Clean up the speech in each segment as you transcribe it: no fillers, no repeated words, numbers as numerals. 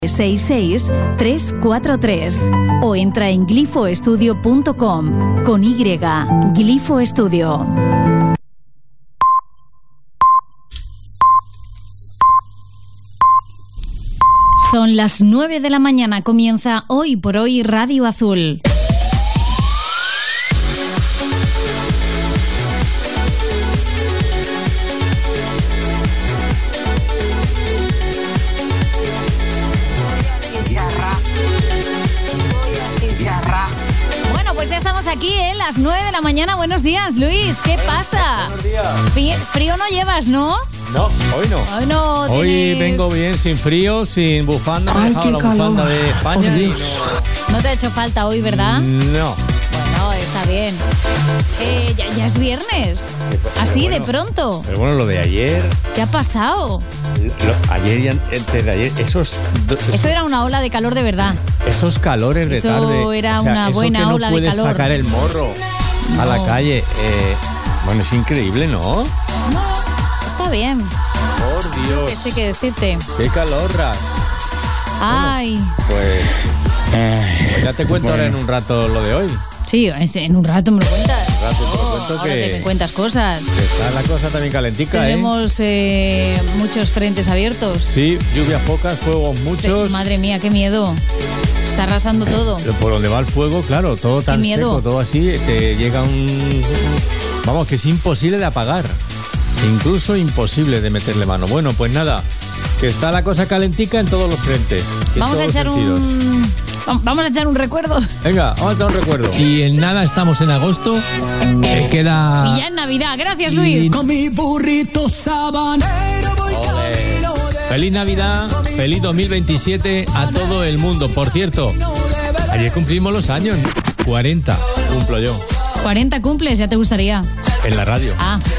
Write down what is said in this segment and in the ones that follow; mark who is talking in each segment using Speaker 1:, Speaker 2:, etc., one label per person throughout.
Speaker 1: 66343 o entra en glifoestudio.com con Y, Glifo Estudio. Son las 9 de la mañana, comienza Hoy por Hoy Radio Azul. Aquí, las 9 de la mañana. Buenos días, Luis. ¿Qué pasa?
Speaker 2: Buenos días.
Speaker 1: Frío no llevas, ¿no?
Speaker 2: No, hoy no.
Speaker 1: Hoy no.
Speaker 2: Hoy vengo bien, sin frío, sin bufanda. Me he dejado la bufanda de España y
Speaker 1: no te ha hecho falta hoy, ¿verdad?
Speaker 2: No.
Speaker 1: Bueno, está bien. Ya es viernes. Así, bueno, de pronto.
Speaker 2: Pero bueno, lo de ayer...
Speaker 1: ¿Qué ha pasado?
Speaker 2: Ayer y antes de ayer,
Speaker 1: Eso era una ola de calor de verdad.
Speaker 2: Esos calores de tarde.
Speaker 1: Eso era una buena ola de calor.
Speaker 2: No puedes sacar el morro a la calle. Bueno, es increíble, ¿no?
Speaker 1: No, está bien.
Speaker 2: Por Dios.
Speaker 1: ¿Qué sé qué decirte?
Speaker 2: ¡Qué calorras!
Speaker 1: Ay.
Speaker 2: Bueno, pues ya te cuento ahora en un rato lo de hoy.
Speaker 1: Sí, en un rato me lo cuentas.
Speaker 2: En un rato te lo cuento
Speaker 1: ahora que me cuentas cosas.
Speaker 2: Está la cosa también calentica,
Speaker 1: Tenemos muchos frentes abiertos.
Speaker 2: Sí, lluvias pocas, fuegos muchos.
Speaker 1: Madre mía, qué miedo. Está arrasando todo.
Speaker 2: Por donde va el fuego, claro, todo tan seco, todo así, te llega Vamos, que es imposible de apagar. Incluso imposible de meterle mano. Bueno, pues nada, que está la cosa calentica en todos los frentes.
Speaker 1: Vamos a echar un recuerdo.
Speaker 2: Venga, vamos a echar un recuerdo.
Speaker 3: Y en nada estamos en agosto. Queda...
Speaker 1: Y ya en Navidad. Gracias, Luis.
Speaker 4: Con mi burrito sabanero voy camino de...
Speaker 3: Feliz Navidad, feliz 2027 a todo el mundo. Por cierto, ayer cumplimos los años. 40 cumplo yo.
Speaker 1: 40 cumples, ya te gustaría.
Speaker 3: En la radio.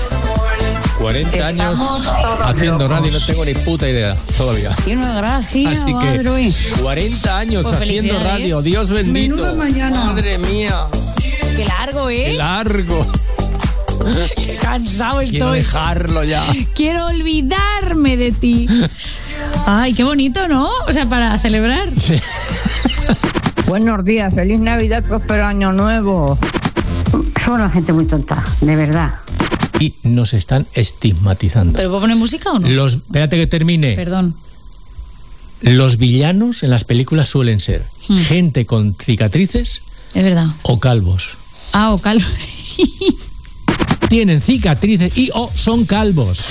Speaker 3: 40 años haciendo radio y no tengo ni puta idea todavía. Así que 40 años
Speaker 1: pues
Speaker 3: haciendo radio, Dios bendito.
Speaker 4: Menuda mañana.
Speaker 3: Madre mía.
Speaker 1: Qué largo,
Speaker 3: Qué largo.
Speaker 1: Qué cansado estoy.
Speaker 3: Quiero dejarlo ya.
Speaker 1: Quiero olvidarme de ti. Ay, qué bonito, ¿no? O sea, para celebrar.
Speaker 3: Sí.
Speaker 5: Buenos días, feliz Navidad, próspero año nuevo.
Speaker 6: Son una gente muy tonta, de verdad.
Speaker 3: Y nos están estigmatizando.
Speaker 1: ¿Pero puedo poner música o no?
Speaker 3: Espérate que termine.
Speaker 1: Perdón.
Speaker 3: Los villanos en las películas suelen ser gente con cicatrices.
Speaker 1: Es verdad.
Speaker 3: O calvos.
Speaker 1: O calvos.
Speaker 3: Tienen cicatrices o son calvos.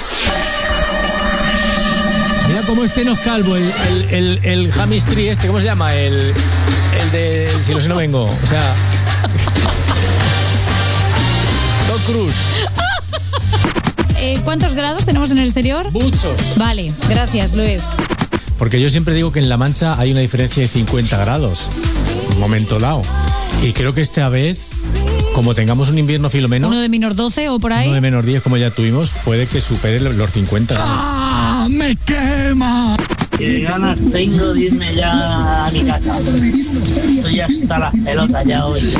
Speaker 3: Mira cómo no es calvo, el Jamistri ¿cómo se llama? El de Si no vengo. O sea... Cruz.
Speaker 1: ¿Cuántos grados tenemos en el exterior?
Speaker 3: Muchos.
Speaker 1: Vale, gracias, Luis.
Speaker 3: Porque yo siempre digo que en La Mancha hay una diferencia de 50 grados. Un momento dado. Y creo que esta vez, como tengamos un invierno filomeno...
Speaker 1: Uno de menos 12 o por ahí.
Speaker 3: Uno de menos 10 como ya tuvimos, puede que supere los 50 grados.
Speaker 4: ¡Ah! ¡Me quema!
Speaker 7: Qué ganas tengo de irme ya a mi casa. Estoy hasta las pelotas ya hoy.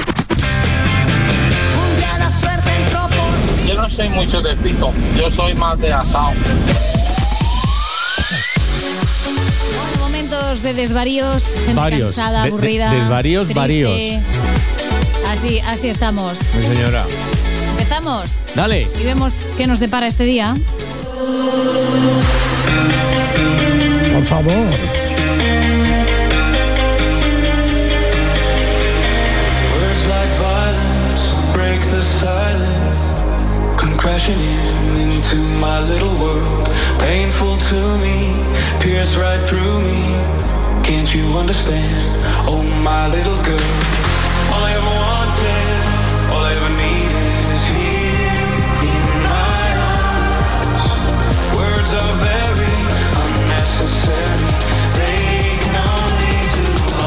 Speaker 8: Yo no soy mucho de pito, yo soy más de asado.
Speaker 1: Bueno, momentos de desvaríos, gente cansada, aburrida.
Speaker 2: Desvaríos,
Speaker 1: triste.
Speaker 2: Varios.
Speaker 1: Así estamos.
Speaker 2: Sí, señora.
Speaker 1: Empezamos.
Speaker 2: Dale.
Speaker 1: Y vemos qué nos depara este día.
Speaker 4: Por favor.
Speaker 9: Crashing into my little world, painful to me, pierce right through me. Can't you understand? Oh, my little girl. All I ever wanted, all I ever needed is here in my arms. Words are very unnecessary. They can only do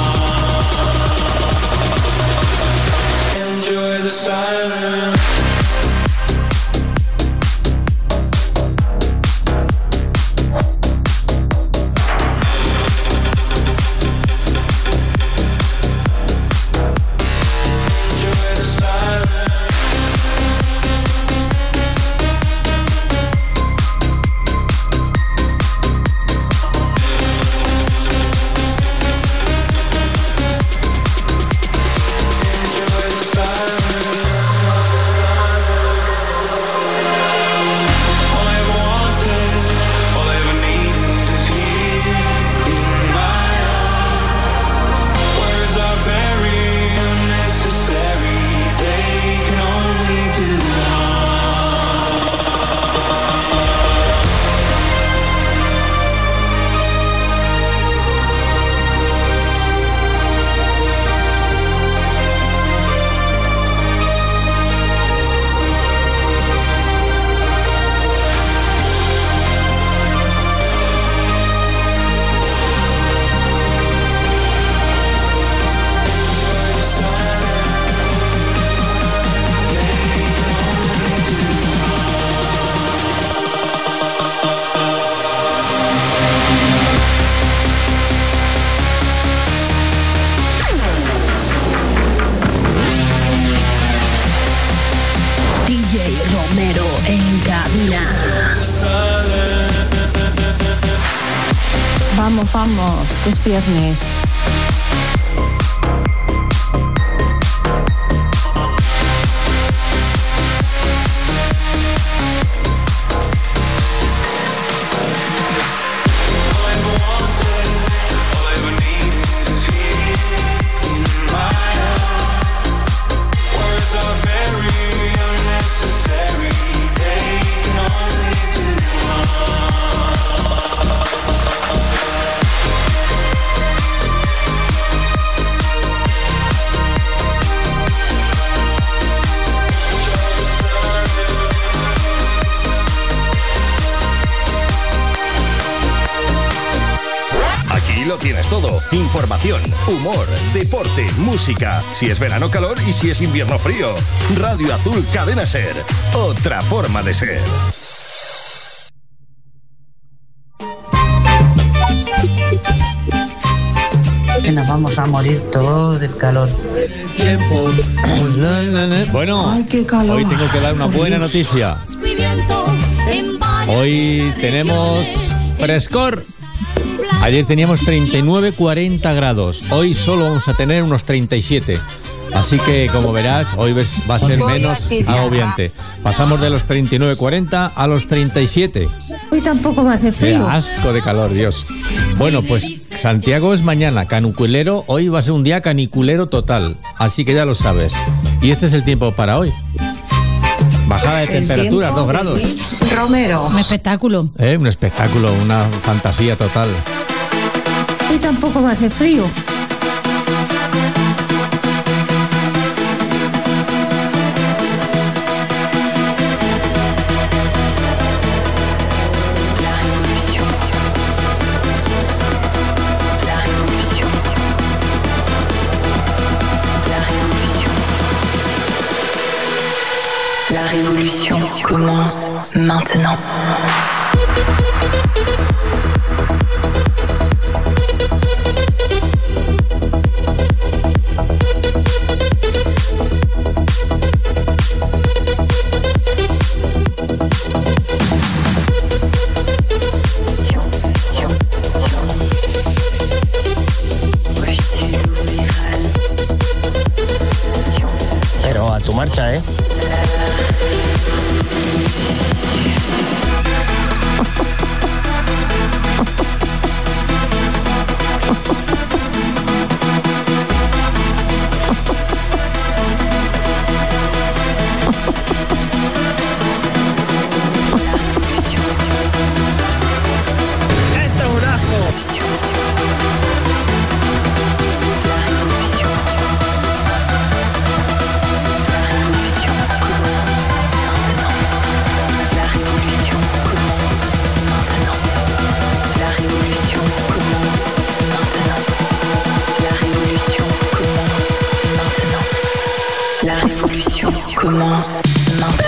Speaker 9: harm. Enjoy the silence.
Speaker 5: vamos, que es viernes.
Speaker 10: Lo tienes todo. Información, humor, deporte, música. Si es verano, calor, y si es invierno, frío. Radio Azul Cadena Ser. Otra forma de ser.
Speaker 6: Que nos vamos a morir todos del calor.
Speaker 2: Bueno,
Speaker 5: ay, qué calor.
Speaker 2: Hoy tengo que dar una buena noticia. Hoy tenemos frescor. Ayer teníamos 39-40 grados. Hoy solo vamos a tener unos 37. Así que, como verás, hoy va a ser menos agobiante. Pasamos de los 39-40 a los 37.
Speaker 6: Hoy tampoco va a hacer frío.
Speaker 2: Qué asco de calor, Dios. Bueno, pues Santiago es mañana, caniculero. Hoy va a ser un día caniculero total. Así que ya lo sabes. Y este es el tiempo para hoy. Bajada de temperatura, 2 grados.
Speaker 5: Romero.
Speaker 1: Un espectáculo.
Speaker 2: Un espectáculo, una fantasía total.
Speaker 6: Hoy tampoco va a hacer frío.
Speaker 11: La révolution commence maintenant.
Speaker 7: Pero a tu marcha, ¿eh?
Speaker 11: La révolution commence maintenant.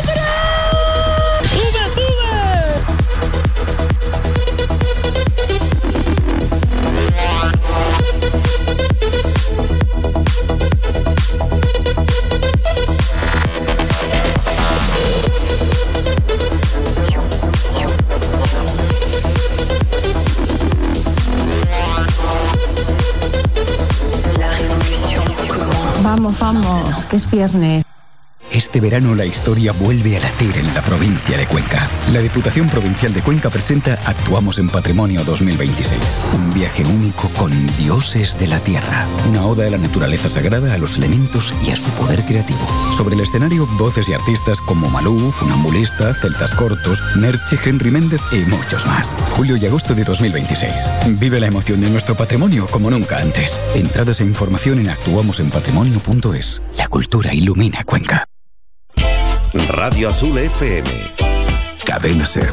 Speaker 5: Vamos, que es viernes.
Speaker 12: Este verano la historia vuelve a latir en la provincia de Cuenca. La Diputación Provincial de Cuenca presenta Actuamos en Patrimonio 2026. Un viaje único con dioses de la tierra. Una oda a la naturaleza sagrada, a los elementos y a su poder creativo. Sobre el escenario, voces y artistas como Malú, Funambulista, Celtas Cortos, Merche, Henry Méndez y muchos más. Julio y agosto de 2026. Vive la emoción de nuestro patrimonio como nunca antes. Entradas e información en actuamosenpatrimonio.es. La cultura ilumina Cuenca.
Speaker 10: Radio Azul FM.
Speaker 13: Cadena Ser.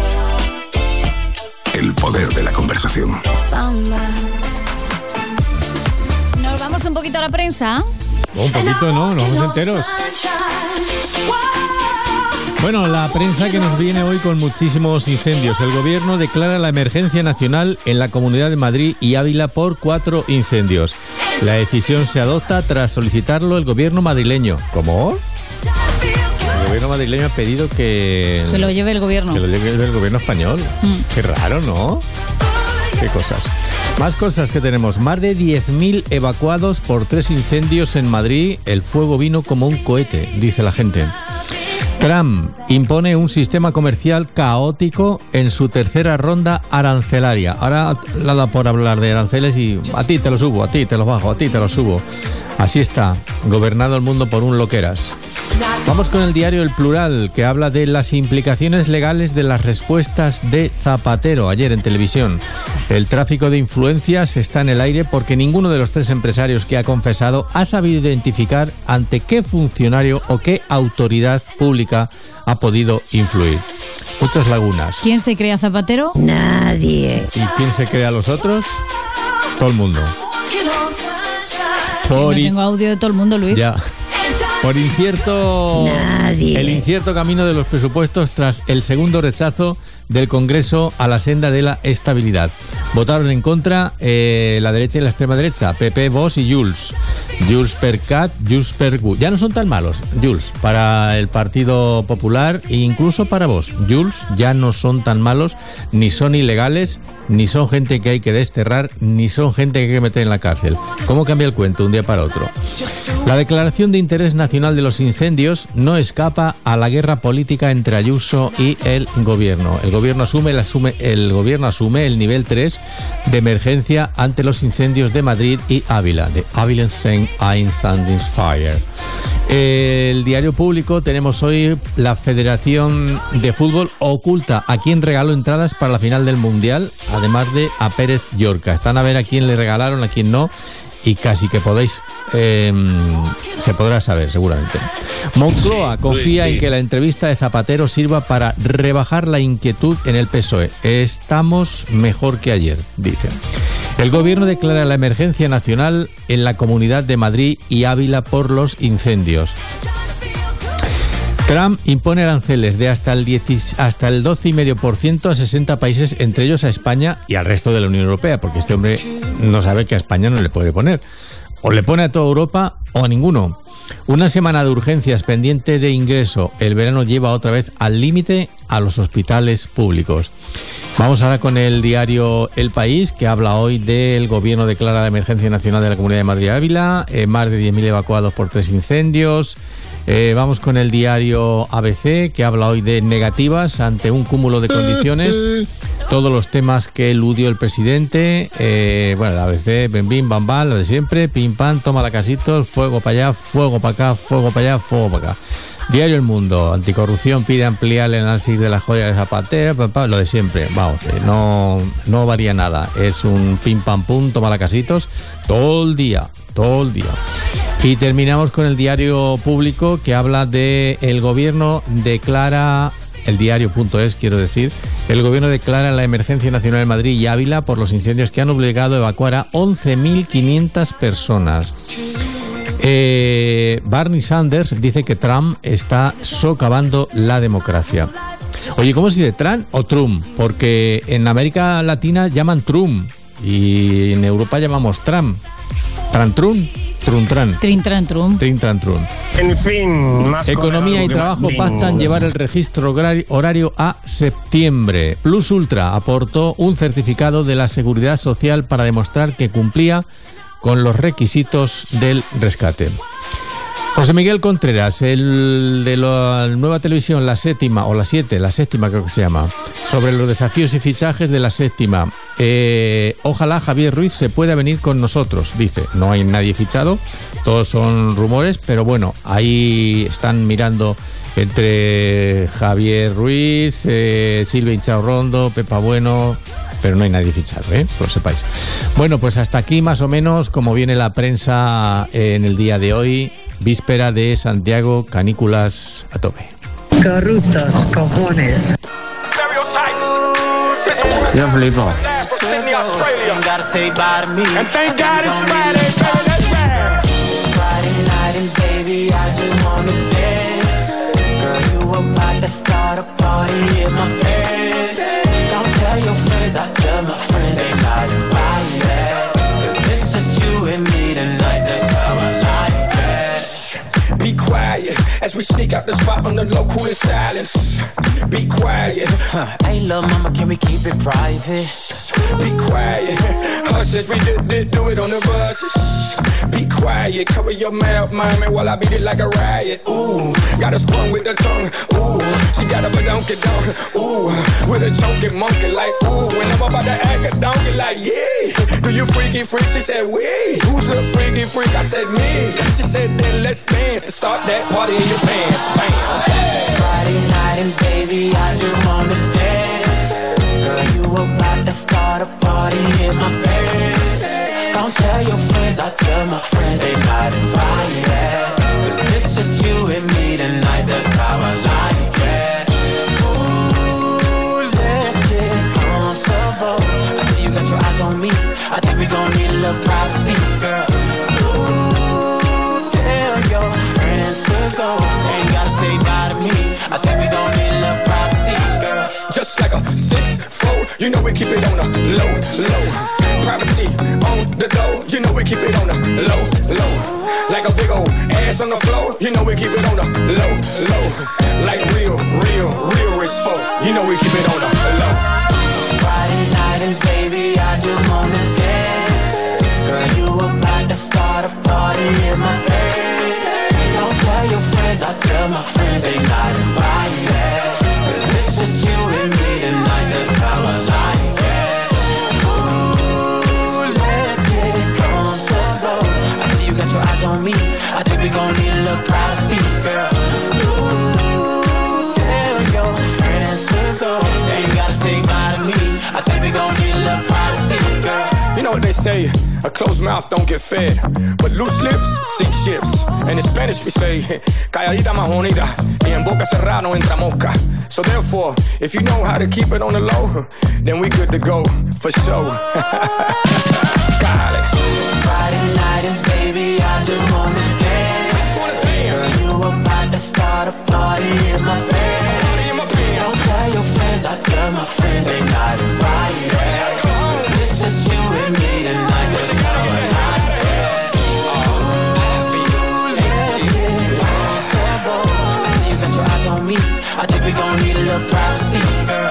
Speaker 13: El poder de la conversación.
Speaker 1: Nos vamos un poquito a la prensa.
Speaker 2: Un poquito, ¿no? Nos vamos enteros. Bueno, la prensa que nos viene hoy con muchísimos incendios. El gobierno declara la emergencia nacional en la Comunidad de Madrid y Ávila por 4 incendios. La decisión se adopta tras solicitarlo el gobierno madrileño. ¿Cómo? El gobierno madrileño ha pedido que lo lleve el gobierno. Que lo lleve el gobierno español. Qué raro, ¿no? qué cosas. Más cosas que tenemos. Más de 10.000 evacuados por 3 incendios en Madrid. El fuego vino como un cohete, dice la gente. Trump impone un sistema comercial caótico en su tercera ronda arancelaria. Ahora la da por hablar de aranceles y a ti te lo subo, a ti te lo bajo, a ti te lo subo. Así está, gobernado el mundo por un loqueras. Vamos con el diario El Plural, que habla de las implicaciones legales de las respuestas de Zapatero ayer en televisión. El tráfico de influencias está en el aire porque ninguno de los 3 empresarios que ha confesado ha sabido identificar ante qué funcionario o qué autoridad pública ha podido influir. Muchas lagunas.
Speaker 1: ¿Quién se cree a Zapatero?
Speaker 5: Nadie.
Speaker 2: ¿Y quién se cree a los otros? Todo el mundo.
Speaker 1: No tengo audio de todo el mundo, Luis.
Speaker 2: Ya. Por incierto,
Speaker 5: Nadie.
Speaker 2: El incierto camino de los presupuestos tras el segundo rechazo del Congreso a la senda de la estabilidad. Votaron en contra la derecha y la extrema derecha, PP, Vox y Junts. Junts per Cat, Junts per Gu. Ya no son tan malos, Junts, para el Partido Popular e incluso para Vox. Junts ya no son tan malos, ni son ilegales, ni son gente que hay que desterrar, ni son gente que hay que meter en la cárcel. ¿Cómo cambia el cuento un día para otro? La declaración de interés nacional de los incendios no escapa a la guerra política entre Ayuso y el gobierno. El gobierno asume el nivel 3 de emergencia ante los incendios de Madrid y Ávila, de Ávila Incendies Fire. El diario Público, tenemos hoy la Federación de Fútbol oculta a quién regaló entradas para la final del Mundial, además de a Pérez Llorca. Están a ver a quién le regalaron, a quién no, y casi que se podrá saber seguramente. Moncloa confía en que la entrevista de Zapatero sirva para rebajar la inquietud en el PSOE. Estamos mejor que ayer, dicen. El gobierno declara la emergencia nacional en la Comunidad de Madrid y Ávila por los incendios. Trump impone aranceles de hasta el 12,5% a 60 países, entre ellos a España y al resto de la Unión Europea, porque este hombre no sabe que a España no le puede poner. O le pone a toda Europa o a ninguno. Una semana de urgencias pendiente de ingreso. El verano lleva otra vez al límite a los hospitales públicos. Vamos ahora con el diario El País, que habla hoy del gobierno declara la emergencia nacional de la Comunidad de Madrid y Ávila, más de 10.000 evacuados por 3 incendios. Vamos con el diario ABC, que habla hoy de negativas ante un cúmulo de condiciones. Todos los temas que eludió el presidente. Bueno, el ABC, bim, bim, bam, bam, lo de siempre. Pim, pam, toma la casitos, fuego para allá, fuego para acá, fuego para allá, fuego para acá. Diario El Mundo, anticorrupción pide ampliar el análisis de la joya de Zapatero, lo de siempre. Vamos, no varía nada. Es un pim, pam, pum, toma la casitos, todo el día. Y terminamos con el diario Público, que habla de el gobierno declara, el diario.es quiero decir, el gobierno declara la emergencia nacional en Madrid y Ávila por los incendios que han obligado a evacuar a 11.500 personas. Bernie Sanders dice que Trump está socavando la democracia. Oye, ¿cómo se dice, Trump o Trump? Porque en América Latina llaman Trump y en Europa llamamos Trump. Trump.
Speaker 1: Trintran-trum.
Speaker 3: En fin, más
Speaker 2: Economía y Trabajo pactan llevar el registro horario a septiembre. Plus Ultra aportó un certificado de la Seguridad Social para demostrar que cumplía con los requisitos del rescate. José Miguel Contreras, el de la nueva televisión, La Séptima creo que se llama, sobre los desafíos y fichajes de La Séptima. Ojalá Javier Ruiz se pueda venir con nosotros, dice. No hay nadie fichado, todos son rumores, pero bueno, ahí están mirando entre Javier Ruiz, Silvia Inchaurrondo, Pepa Bueno, pero no hay nadie fichado, que lo sepáis. Bueno, pues hasta aquí más o menos como viene la prensa en el día de hoy. Víspera de Santiago, canículas a tope.
Speaker 5: Corruptos, cojones.
Speaker 14: Yo flipo.
Speaker 9: As we sneak out the spot on the low, cool in silence. Be quiet.
Speaker 15: Hey, little mama, can we keep it private?
Speaker 9: Be quiet. Hush, as we do it on the bus. Be quiet, cover your mouth, mommy, while I beat it like a riot. Ooh, got a sprung with the tongue. Ooh, she got a badonkey donk. Ooh, with a chunky monkey like ooh. When I'm about to act a donkey like yeah. Do you freaky freak? She said we. Who's the freaky freak? I said me. She said then let's dance and start that party in your pants. Bam.
Speaker 14: Friday night and baby, I just wanna dance. Girl, you about to start a party in my pants. Don't tell your friends, I tell my friends they not invited. Cause it's just you and me tonight, that's how I like it. Ooh, let's get comfortable. I see you got your eyes on me, I think we gon' need a little privacy, girl. Ooh, tell your friends to go, they ain't gotta say bye to me. I think we gon' need a little privacy, girl.
Speaker 9: Just like a 6'4", you know we keep it on the low, low. Privacy on the door, you know we keep it on the low, low. Like a big old ass on the floor, you know we keep it on the low, low. Like real rich folk, you know we keep it on the low.
Speaker 14: Friday night and baby, I just wanna dance. Girl, you about to start a party in my pants. Don't tell your friends, I tell my friends they not invited. Cause it's just you and me tonight, that's how I like it. Got your eyes on me, I think we gon' need a little privacy, girl. Ooh, tell your friends to go, they ain't gotta say bye to me. I think we gon' need a little privacy, girl.
Speaker 9: You know what they say, a closed mouth don't get fed, but loose lips sink ships. And in Spanish we say, calladita más bonita, y en boca cerrada no entra mosca. So therefore, if you know how to keep it on the low, then we good to go, for sure.
Speaker 14: Friday night and baby, I just wanna dance. Girl, you about to start a party in my pants. Don't tell your friends, I tell my friends they not invited. Cause it's just you and me tonight, that's how I like it. Let's get comfortable. I see you got your eyes on me, I think we gon' need a little privacy, girl.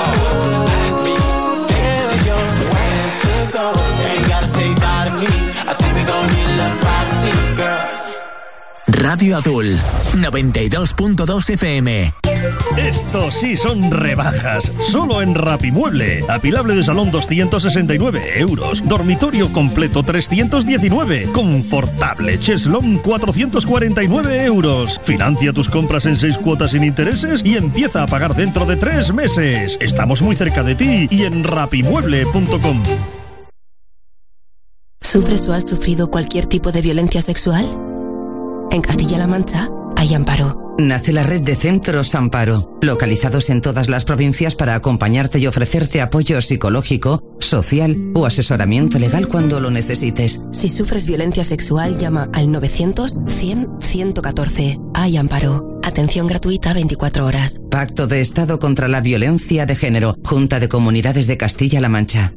Speaker 14: Tell your friends to go, they ain't gotta say bye to me. I think we gon' need a little privacy, girl.
Speaker 15: Radio Azul, 92.2 FM.
Speaker 16: Estos sí son rebajas. Solo en Rapimueble. Apilable de salón 269 euros. Dormitorio completo 319. Confortable cheslón 449 euros. Financia tus compras en 6 cuotas sin intereses y empieza a pagar dentro de 3 meses. Estamos muy cerca de ti y en rapimueble.com.
Speaker 17: ¿Sufres o has sufrido cualquier tipo de violencia sexual? En Castilla-La Mancha hay Amparo.
Speaker 18: Nace la red de Centros Amparo, localizados en todas las provincias para acompañarte y ofrecerte apoyo psicológico, social o asesoramiento legal cuando lo necesites.
Speaker 17: Si sufres violencia sexual, llama al 900-100-114. Hay Amparo. Atención gratuita 24 horas.
Speaker 18: Pacto de Estado contra la Violencia de Género. Junta de Comunidades de Castilla-La Mancha.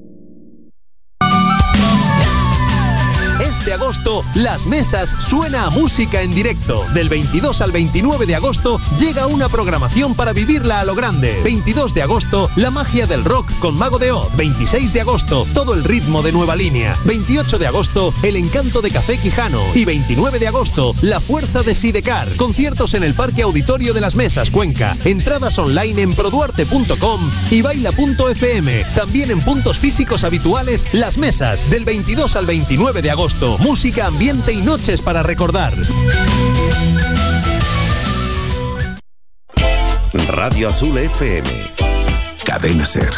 Speaker 19: De agosto, Las Mesas suena a música en directo. Del 22 al 29 de agosto llega una programación para vivirla a lo grande. 22 de agosto, la magia del rock con Mago de Oz. 26 de agosto, todo el ritmo de Nueva Línea. 28 de agosto, el encanto de Café Quijano. Y 29 de agosto, la fuerza de Sidecar. Conciertos en el Parque Auditorio de Las Mesas, Cuenca. Entradas online en produarte.com y baila.fm. También en puntos físicos habituales, Las Mesas. Del 22 al 29 de agosto. Música, ambiente y noches para recordar.
Speaker 10: Radio Azul FM.
Speaker 13: Cadena Ser.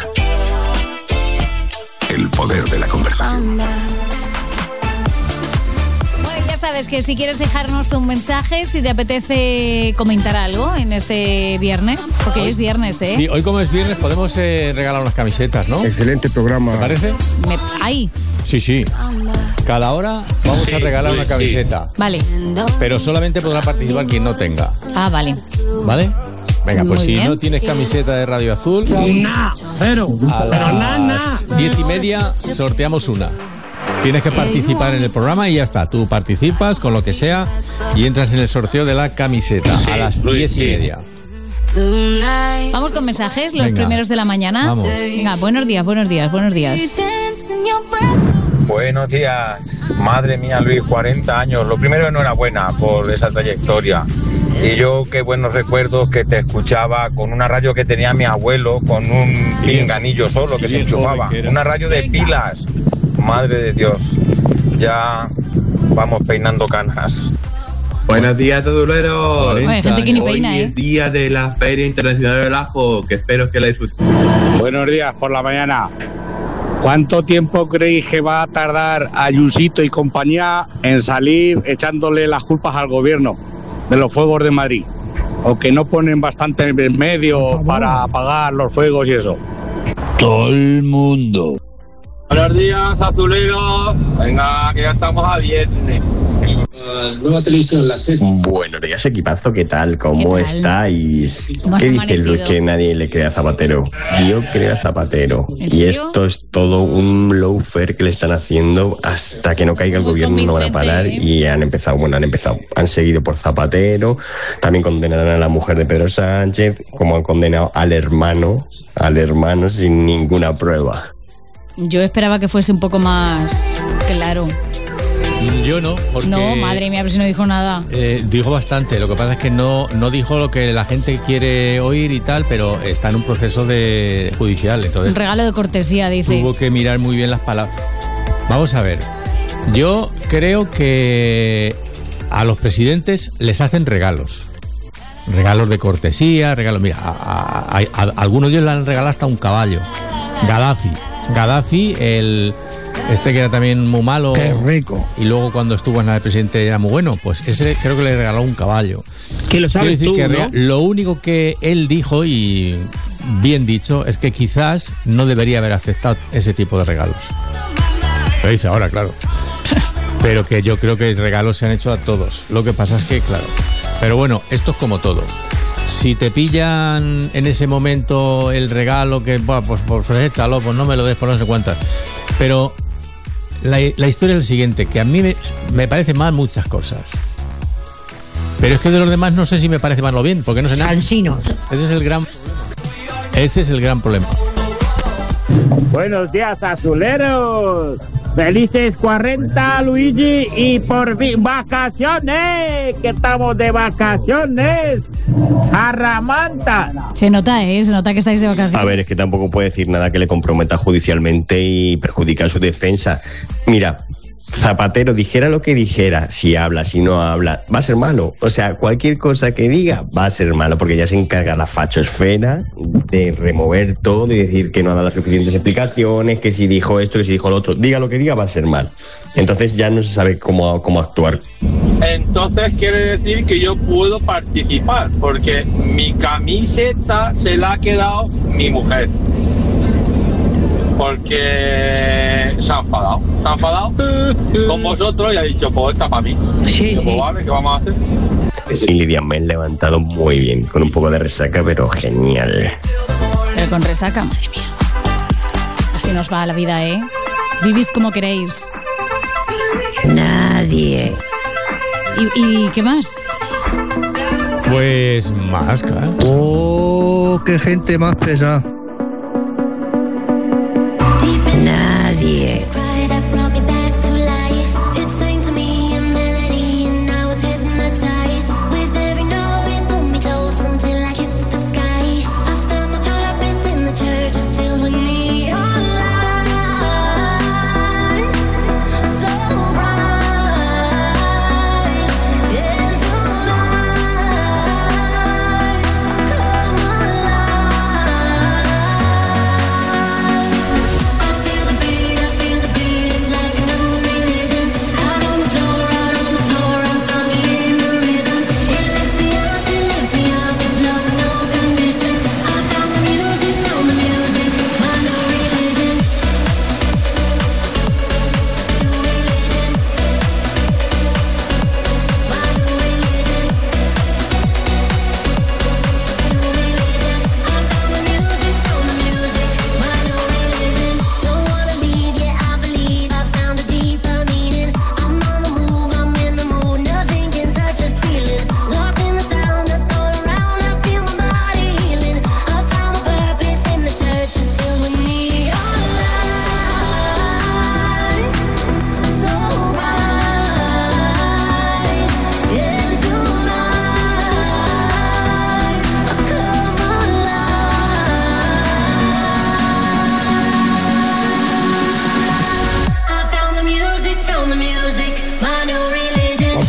Speaker 13: El poder de la conversación.
Speaker 1: Bueno, ya sabes que si quieres dejarnos un mensaje, si te apetece comentar algo en este viernes, porque hoy es viernes, ¿eh?
Speaker 2: Sí, hoy como es viernes podemos regalar unas camisetas, ¿no?
Speaker 20: Excelente programa.
Speaker 2: ¿Te parece?
Speaker 1: Ahí.
Speaker 2: Sí. Cada hora vamos a regalar una camiseta.
Speaker 1: Vale.
Speaker 2: Pero solamente podrá participar quien no tenga.
Speaker 1: Ah, vale.
Speaker 2: ¿Vale? Venga, pues
Speaker 1: Muy
Speaker 2: si
Speaker 1: bien.
Speaker 2: no tienes camiseta de Radio Azul, a las 10:30 sorteamos una. Tienes que participar en el programa y ya está. Tú participas con lo que sea y entras en el sorteo de la camiseta a las 10:30.
Speaker 1: Vamos con mensajes, los
Speaker 2: Venga,
Speaker 1: primeros de la mañana.
Speaker 2: vamos.
Speaker 1: Venga, buenos días.
Speaker 20: Buenos días. Madre mía, Luis, 40 años. Lo primero, enhorabuena por esa trayectoria. Y yo, qué buenos recuerdos que te escuchaba con una radio que tenía mi abuelo, con un pinganillo solo que se enchufaba. Una radio de pilas. Madre de Dios. Ya vamos peinando canas.
Speaker 21: Buenos días, azuleros.
Speaker 1: Bueno, hay gente que ni peina,
Speaker 21: Hoy es día de la Feria Internacional del Ajo, que espero que la disfruten.
Speaker 22: Buenos días por la mañana. ¿Cuánto tiempo creéis que va a tardar Ayusito y compañía en salir echándole las culpas al gobierno de los fuegos de Madrid? ¿O que no ponen bastante medios para apagar los fuegos y eso?
Speaker 21: Todo el mundo.
Speaker 8: Buenos días, azuleros. Venga, que ya estamos a viernes.
Speaker 23: Nueva televisión, la SER.
Speaker 24: Buenos días, equipazo, ¿qué tal? ¿Cómo estáis?
Speaker 1: ¿Cómo has
Speaker 24: ¿Qué dice
Speaker 1: amanecido?
Speaker 24: Luis que nadie le crea a Zapatero? Yo creo a Zapatero.
Speaker 1: ¿En
Speaker 24: Y
Speaker 1: serio?
Speaker 24: esto es todo un lawfare que le están haciendo hasta que no caiga el gobierno, no van a parar. Y han empezado, han seguido por Zapatero. También condenarán a la mujer de Pedro Sánchez, como han condenado al hermano sin ninguna prueba.
Speaker 1: Yo esperaba que fuese un poco más claro.
Speaker 2: Yo no, porque...
Speaker 1: No, madre mía, pero si no dijo nada.
Speaker 2: Dijo bastante, lo que pasa es que no dijo lo que la gente quiere oír y tal, pero está en un proceso de judicial, entonces
Speaker 1: Un regalo de cortesía, dice.
Speaker 2: tuvo que mirar muy bien las palabras. Vamos a ver, yo creo que a los presidentes les hacen regalos de cortesía, mira, a algunos de ellos le han regalado hasta un caballo. Gaddafi, este que era también muy malo.
Speaker 22: ¡Qué rico!
Speaker 2: Y luego cuando estuvo en el presidente era muy bueno, pues ese creo que le regaló un caballo.
Speaker 22: Que lo sabes
Speaker 2: Quiero decir
Speaker 22: tú,
Speaker 2: que
Speaker 22: ¿no?
Speaker 2: lo único que él dijo, y bien dicho, es que quizás no debería haber aceptado ese tipo de regalos. Lo dice ahora, claro. Pero que yo creo que regalos se han hecho a todos. Lo que pasa es que, claro. Pero bueno, esto es como todo. Si te pillan en ese momento el regalo que, pues échalo, pues no me lo des por no sé cuántas. Pero la historia es la siguiente, que a mí me parecen mal muchas cosas. Pero es que de los demás no sé si me parece mal o bien, porque no sé nada.
Speaker 5: Cansinos.
Speaker 2: Ese es el gran problema.
Speaker 22: Buenos días, azuleros. Felices 40, Luigi, y por fin vacaciones, que estamos de vacaciones. Arramanta.
Speaker 1: Se nota que estáis de vacaciones.
Speaker 24: A ver, es que tampoco puede decir nada que le comprometa judicialmente y perjudicar su defensa. Mira, Zapatero, dijera lo que dijera, si habla, si no habla, va a ser malo. O sea, cualquier cosa que diga va a ser malo, porque ya se encarga la fachosfera de remover todo y decir que no ha dado las suficientes explicaciones, que si dijo esto, que si dijo lo otro. Diga lo que diga, va a ser mal. Entonces ya no se sabe cómo actuar.
Speaker 8: Entonces quiere decir que yo puedo participar, porque mi camiseta se la ha quedado mi mujer. Porque se ha enfadado con vosotros y ha dicho, pues esta para mí. Sí, pues vale, ¿qué vamos a hacer?
Speaker 24: Y Lidia me he levantado muy bien, con un poco de resaca, pero genial.
Speaker 1: Pero con resaca, madre mía. Así nos va la vida, ¿eh? Vivís como queréis.
Speaker 5: Nadie.
Speaker 1: ¿Y qué más?
Speaker 2: Pues más, claro.
Speaker 22: ¡Oh, qué gente más pesada!
Speaker 5: Nadie.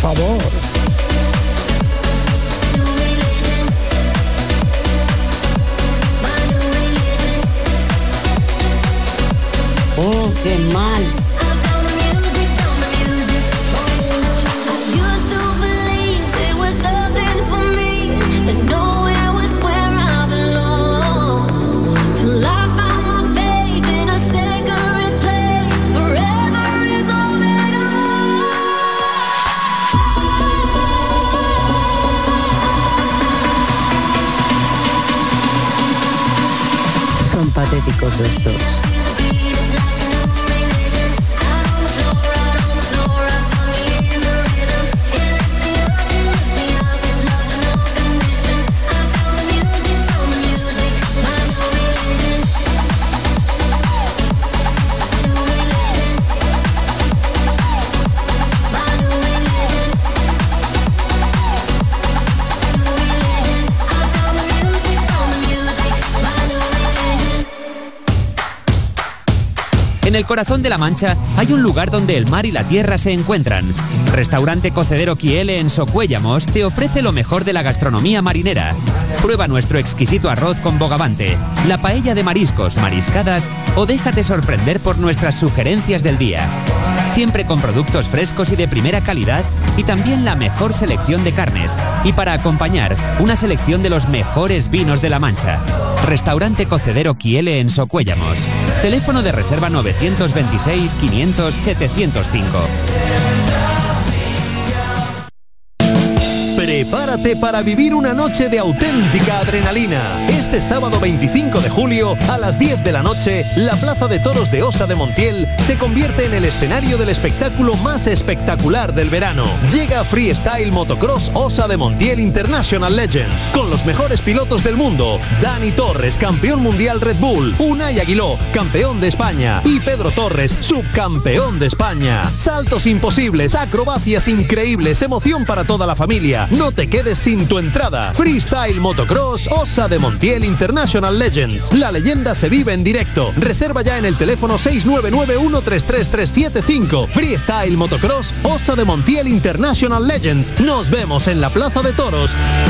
Speaker 4: favor.
Speaker 6: Oh, qué mal. Son patéticos estos.
Speaker 7: En el corazón de La Mancha hay un lugar donde el mar y la tierra se encuentran. Restaurante Cocedero Quiele en Socuéllamos te ofrece lo mejor de la gastronomía marinera. Prueba nuestro exquisito arroz con bogavante, la paella de mariscos, mariscadas o déjate sorprender por nuestras sugerencias del día. Siempre con productos frescos y de primera calidad y también la mejor selección de carnes. Y para acompañar, una selección de los mejores vinos de La Mancha. Restaurante Cocedero Quiele en Socuéllamos. Teléfono de reserva 926 500 705.
Speaker 19: Prepárate para vivir una noche de auténtica adrenalina. Este sábado 25 de julio, a las 10 de la noche, la Plaza de Toros de Osa de Montiel se convierte en el escenario del espectáculo más espectacular del verano. Llega Freestyle Motocross Osa de Montiel International Legends, con los mejores pilotos del mundo. Dani Torres, campeón mundial Red Bull. Unai Aguiló, campeón de España. Y Pedro Torres, subcampeón de España. Saltos imposibles, acrobacias increíbles, emoción para toda la familia. No te quedes sin tu entrada. Freestyle Motocross Osa de Montiel International Legends. La leyenda se vive en directo. Reserva ya en el teléfono 699133375. Freestyle Motocross Osa de Montiel International Legends. Nos vemos en la Plaza de Toros.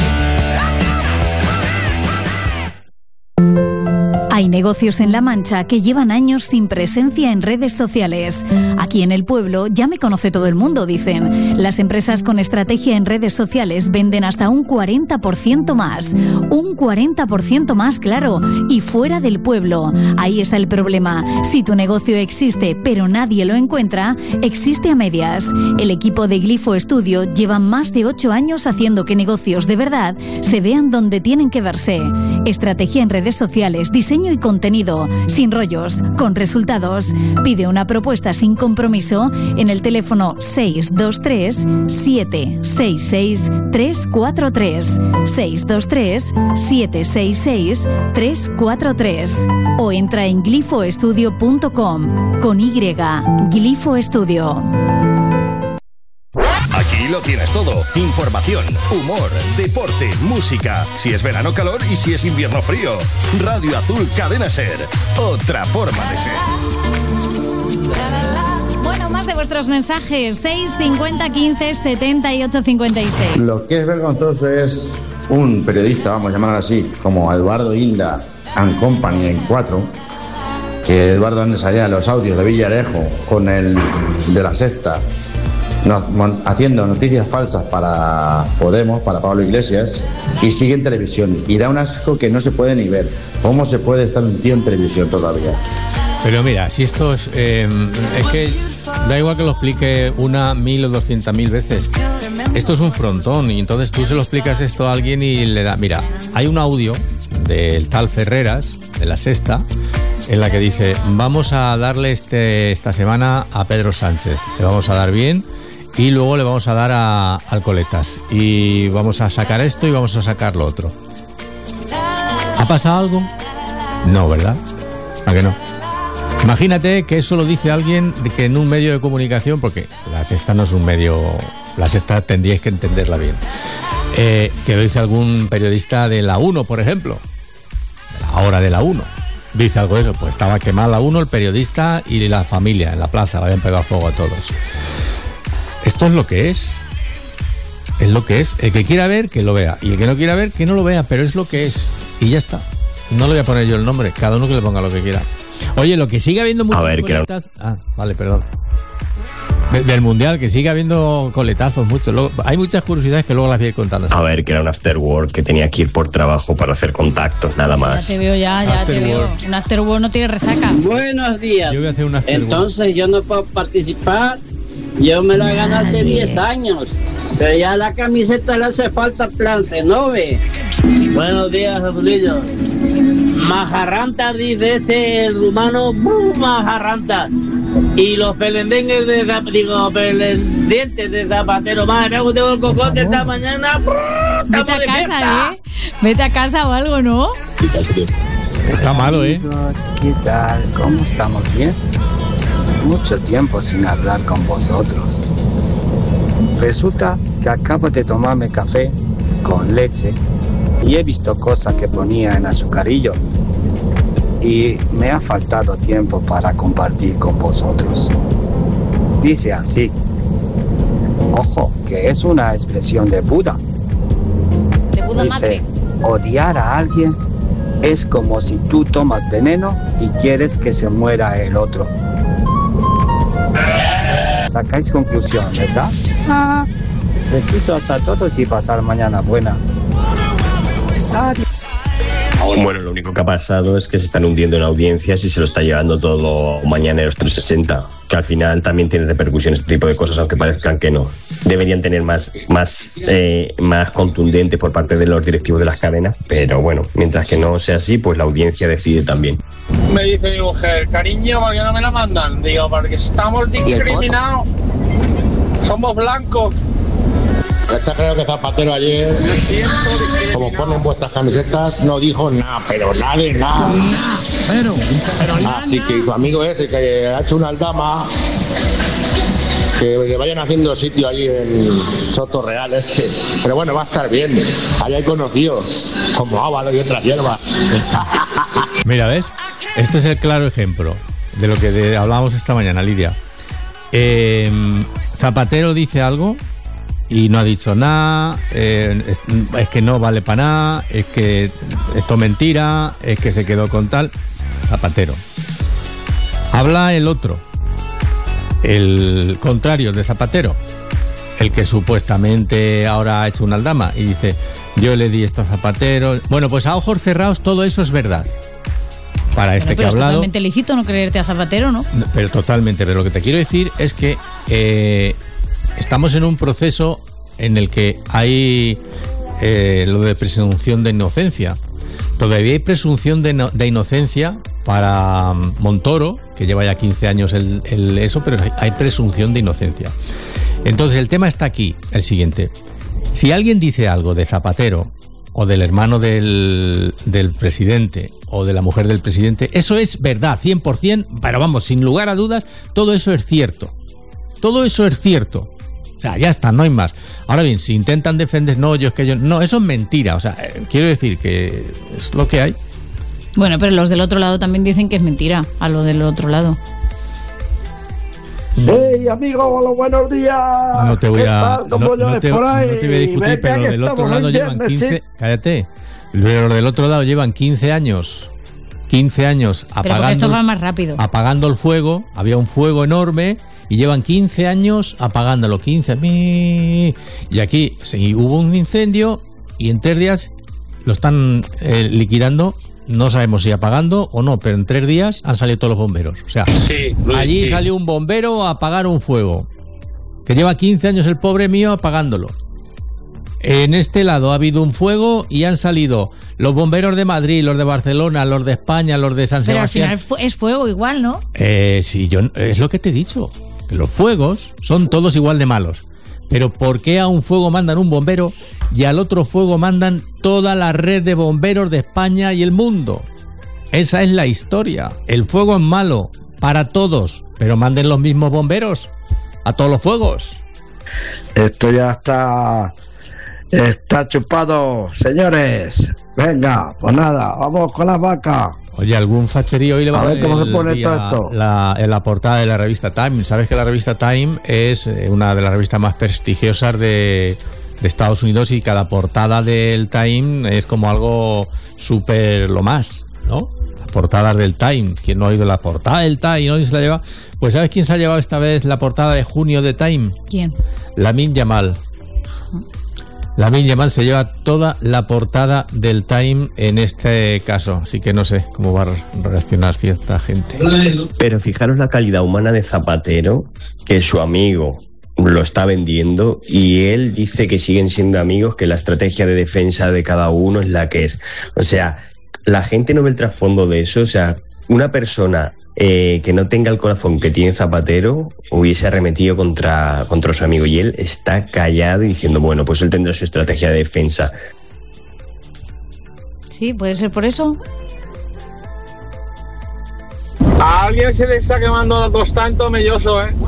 Speaker 1: Hay negocios en La Mancha que llevan años sin presencia en redes sociales. Aquí en el pueblo ya me conoce todo el mundo, dicen. Las empresas con estrategia en redes sociales venden hasta un 40% más. Un 40% más, claro. Y fuera del pueblo. Ahí está el problema. Si tu negocio existe, pero nadie lo encuentra, existe a medias. El equipo de Glifo Studio lleva más de 8 años haciendo que negocios de verdad se vean donde tienen que verse. Estrategia en redes sociales, diseño y contenido, sin rollos, con resultados. Pide una propuesta sin compromiso en el teléfono 623-766-343, 623-766-343 o entra en glifoestudio.com con Y, Glifo Studio.
Speaker 10: Aquí lo tienes todo. Información, humor, deporte, música. Si es verano, calor, y si es invierno, frío. Radio Azul Cadena Ser. Otra forma de ser.
Speaker 1: Bueno, más de vuestros mensajes. 6 50 15 78 56.
Speaker 11: Lo que es vergonzoso es un periodista, vamos a llamarlo así, como Eduardo Inda and Company en 4, que Eduardo salía los audios de Villarejo con el de La Sexta, haciendo noticias falsas para Podemos, para Pablo Iglesias, y sigue en televisión. Y da un asco que no se puede ni ver. ¿Cómo se puede estar un tío en televisión todavía?
Speaker 2: Pero mira, si esto es que da igual que lo explique 1, 1000 o 200.000 veces. Esto es un frontón, y entonces tú se lo explicas esto a alguien y le da... Mira, hay un audio del tal Ferreras, de La Sexta, en la que dice: vamos a darle esta semana a Pedro Sánchez, le vamos a dar bien, y luego le vamos a dar a Alcoletas, y vamos a sacar esto y vamos a sacar lo otro. ¿Ha pasado algo? No, ¿verdad? ¿A que no? Imagínate que eso lo dice alguien que en un medio de comunicación, porque La Sexta no es un medio... La Sexta tendríais que entenderla bien. Que lo dice algún periodista de La 1, por ejemplo. De la hora de La 1. Dice algo de eso. Pues estaba quemada La 1, el periodista y la familia en la plaza. Habían pegado fuego a todos. Esto es lo que es. Es lo que es. El que quiera ver, que lo vea. Y el que no quiera ver, que no lo vea. Pero es lo que es. Y ya está. No le voy a poner yo el nombre. Cada uno que le ponga lo que quiera. Oye, lo que sigue habiendo mucho...
Speaker 24: A ver,
Speaker 2: vale, perdón. Del Mundial, que sigue habiendo coletazos mucho. Luego, hay muchas curiosidades que luego las voy a ir contando.
Speaker 24: A ver, que era un after work, que tenía que ir por trabajo para hacer contactos, nada más.
Speaker 3: Ya te veo, ya te veo. Un after work no tiene resaca.
Speaker 4: Buenos días.
Speaker 2: Yo voy a hacer un after work.
Speaker 4: Entonces yo no puedo participar. Yo me la gané hace 10 años. Pero ya la camiseta le hace falta plan Cenove. Buenos días, Azulillo. Majarranta, dice el rumano, majarranta. Y los pelendengues pelendientes de Zapatero. Madre, me tengo el cocote esta mañana.
Speaker 3: Vete a casa, Vete a casa o algo, ¿no?
Speaker 2: Está malo,
Speaker 9: ¿Qué tal? ¿Cómo estamos? ¿Bien? Mucho tiempo sin hablar con vosotros. Resulta que acabo de tomarme café con leche y he visto cosas que ponía en azucarillo y me ha faltado tiempo para compartir con vosotros. Dice así: ojo, que es una expresión de Buda.
Speaker 3: De Buda
Speaker 9: dice,
Speaker 3: madre.
Speaker 9: Odiar a alguien es como si tú tomas veneno y quieres que se muera el otro. Sacáis conclusión, ¿verdad? Besitos a todos y pasar mañana buena. Adiós.
Speaker 24: Bueno, lo único que ha pasado es que se están hundiendo en audiencias y se lo está llevando todo Mañaneros 360, que al final también tiene repercusiones este tipo de cosas, aunque parezcan que no. Deberían tener más contundente por parte de los directivos de las cadenas, pero bueno, mientras que no sea así, pues la audiencia decide también.
Speaker 8: Me dice mi mujer, cariño, ¿por qué no me la mandan? Digo, porque estamos discriminados. Somos blancos.
Speaker 11: Creo que Zapatero ayer, como ponen vuestras camisetas, no dijo nada, pero nada. Así que su amigo ese que ha hecho una aldama, que le vayan haciendo sitio allí en Soto Real, pero bueno, va a estar bien. Allá hay conocidos, como Ávalo y otras hierbas.
Speaker 2: Mira, ¿ves? Este es el claro ejemplo de lo que hablábamos esta mañana, Lidia. Zapatero dice algo y no ha dicho nada, es que no vale para nada, es que esto es mentira, es que se quedó con tal. Zapatero. Habla el otro, el contrario de Zapatero, el que supuestamente ahora ha hecho una aldama y dice, yo le di esto a Zapatero. Bueno, pues a ojos cerrados todo eso es verdad. Para este que ha hablado. Es
Speaker 3: totalmente lícito no creerte a Zapatero, ¿no?
Speaker 2: Pero totalmente, pero lo que te quiero decir es que estamos en un proceso en el que hay lo de presunción de inocencia. Todavía hay presunción de inocencia para Montoro, que lleva ya 15 años eso, pero hay presunción de inocencia. Entonces el tema está aquí, el siguiente. Si alguien dice algo de Zapatero o del hermano del presidente o de la mujer del presidente, eso es verdad, 100%, pero vamos, sin lugar a dudas, todo eso es cierto. Todo eso es cierto. O sea, ya está, no hay más. Ahora bien, si intentan defender, no, eso es mentira. O sea, quiero decir que es lo que hay.
Speaker 3: Bueno, pero los del otro lado también dicen que es mentira, a lo del otro lado.
Speaker 12: ¡Hey, amigo! ¡Hola, buenos días!
Speaker 2: No te voy a...
Speaker 12: ¿Cómo
Speaker 2: no te voy a discutir, pero los del otro lado llevan 15... Cállate. Pero los del otro lado llevan 15 años apagando... Pero
Speaker 3: esto va más rápido.
Speaker 2: Apagando el fuego. Había un fuego enorme y llevan 15 años apagándolo. 15... Y aquí hubo un incendio y en 3 días lo están liquidando. No sabemos si apagando o no, pero en 3 días han salido todos los bomberos. O sea,
Speaker 8: sí, Luis,
Speaker 2: allí salió un bombero a apagar un fuego que lleva 15 años el pobre mío apagándolo. En este lado ha habido un fuego y han salido los bomberos de Madrid, los de Barcelona, los de España, los de San Sebastián.
Speaker 3: Pero al final es fuego igual, ¿no?
Speaker 2: Sí, es lo que te he dicho, que los fuegos son todos igual de malos. Pero ¿por qué a un fuego mandan un bombero y al otro fuego mandan toda la red de bomberos de España y el mundo? Esa es la historia. El fuego es malo para todos, pero manden los mismos bomberos a todos los fuegos.
Speaker 12: Esto ya está chupado, señores. Venga, pues nada, vamos con la vaca.
Speaker 2: Oye, algún facherío hoy le va a
Speaker 12: ver cómo se pone todo esto.
Speaker 2: En la portada de la revista Time. Sabes que la revista Time es una de las revistas más prestigiosas de Estados Unidos, y cada portada del Time es como algo súper lo más, ¿no? Las portadas del Time. ¿Quién no ha oído la portada del Time? ¿No? ¿Y se la lleva? Pues ¿sabes quién se ha llevado esta vez la portada de junio de Time?
Speaker 3: ¿Quién?
Speaker 2: Lamine Yamal. Lamine Yamal se lleva toda la portada del Time en este caso, así que no sé cómo va a reaccionar cierta gente.
Speaker 24: Pero fijaros la calidad humana de Zapatero, que su amigo lo está vendiendo y él dice que siguen siendo amigos, que la estrategia de defensa de cada uno es la que es. O sea, la gente no ve el trasfondo de eso. O sea, una persona que no tenga el corazón que tiene Zapatero hubiese arremetido contra su amigo, y él está callado y diciendo, bueno, pues él tendrá su estrategia de defensa.
Speaker 3: Sí, puede ser por eso.
Speaker 8: A alguien se le está quemando los dos tanto melloso, ¿eh?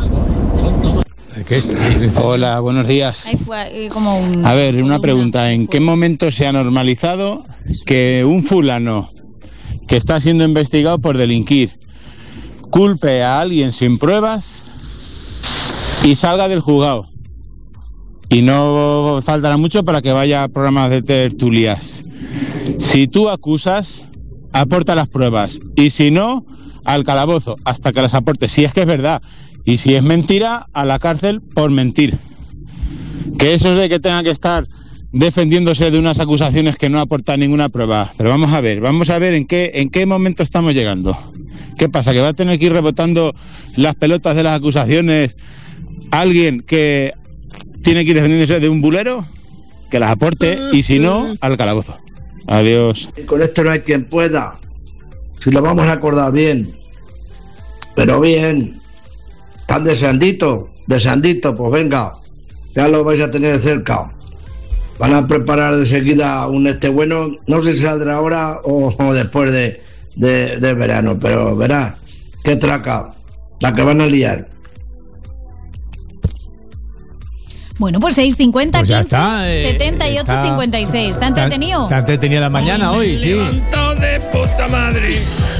Speaker 14: Hola, buenos días.
Speaker 3: Ahí fue como un...
Speaker 14: A ver, una pregunta. ¿En qué momento se ha normalizado que un fulano que está siendo investigado por delinquir culpe a alguien sin pruebas y salga del juzgado? Y no faltará mucho para que vaya a programas de tertulias. Si tú acusas, aporta las pruebas, y si no, al calabozo hasta que las aporte, si es que es verdad. Y si es mentira, a la cárcel por mentir. Que eso es de que tenga que estar defendiéndose de unas acusaciones que no aportan ninguna prueba. Pero vamos a ver en qué momento estamos llegando. ¿Qué pasa? ¿Que va a tener que ir rebotando las pelotas de las acusaciones alguien que tiene que ir defendiéndose de un bulero? Que las aporte, y si no, al calabozo. Adiós.
Speaker 12: Y con esto no hay quien pueda. Si lo vamos a acordar bien. Pero bien. Tan deseandito, pues venga, ya lo vais a tener cerca. Van a preparar de seguida un bueno, no sé si saldrá ahora o después de verano, pero verás, qué traca, la que van a liar.
Speaker 3: Bueno, pues 6:50,
Speaker 2: pues
Speaker 3: 15,
Speaker 2: está,
Speaker 3: 78, 56. ¿Está entretenido?
Speaker 2: Está entretenido la mañana hoy, sí.
Speaker 15: Levanto de puta madre.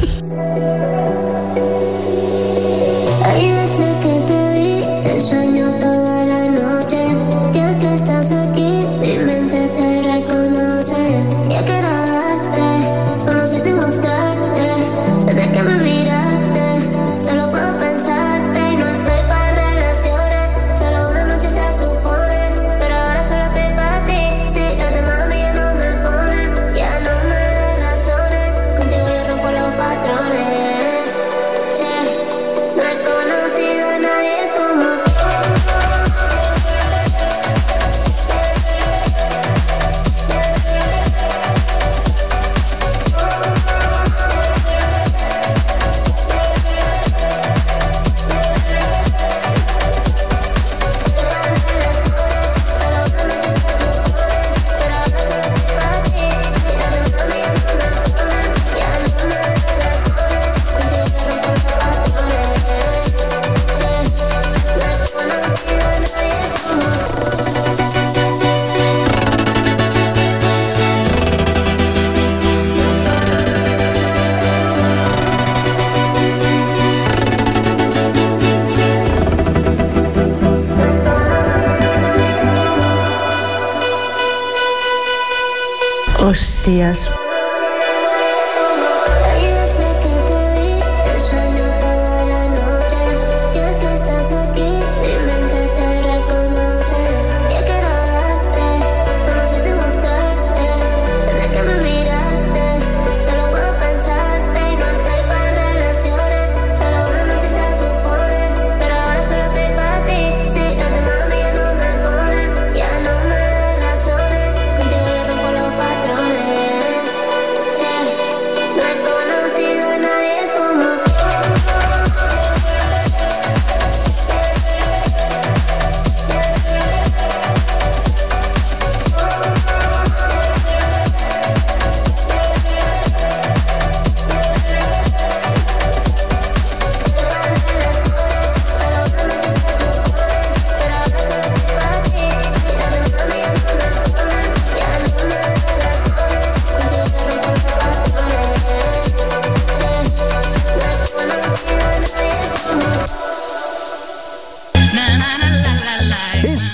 Speaker 16: Hostias.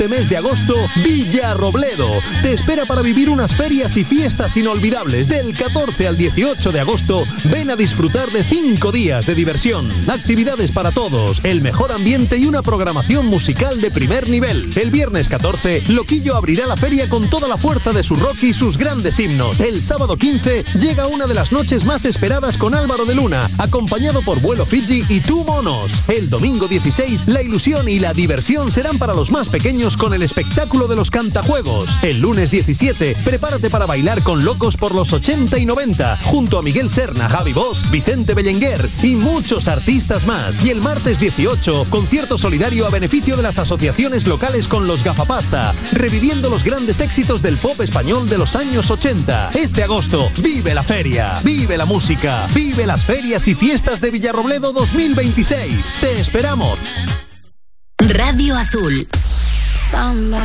Speaker 19: mes de agosto, Villarrobledo te espera para vivir unas ferias y fiestas inolvidables. Del 14 al 18 de agosto, ven a disfrutar de 5 días de diversión, actividades para todos, el mejor ambiente y una programación musical de primer nivel. El viernes 14, Loquillo abrirá la feria con toda la fuerza de su rock y sus grandes himnos. El sábado 15, llega una de las noches más esperadas con Álvaro de Luna, acompañado por Vuelo Fiji y Tú Monos. El domingo 16, la ilusión y la diversión serán para los más pequeños con el espectáculo de los cantajuegos. El lunes 17, prepárate para bailar con Locos por los 80 y 90, junto a Miguel Serna, Javi Bosch, Vicente Belenguer y muchos artistas más. Y el martes 18, concierto solidario a beneficio de las asociaciones locales con los Gafapasta, reviviendo los grandes éxitos del pop español de los años 80. Este agosto, vive la feria, vive la música, vive las ferias y fiestas de Villarrobledo 2026. ¡Te esperamos!
Speaker 13: Radio Azul. Samba.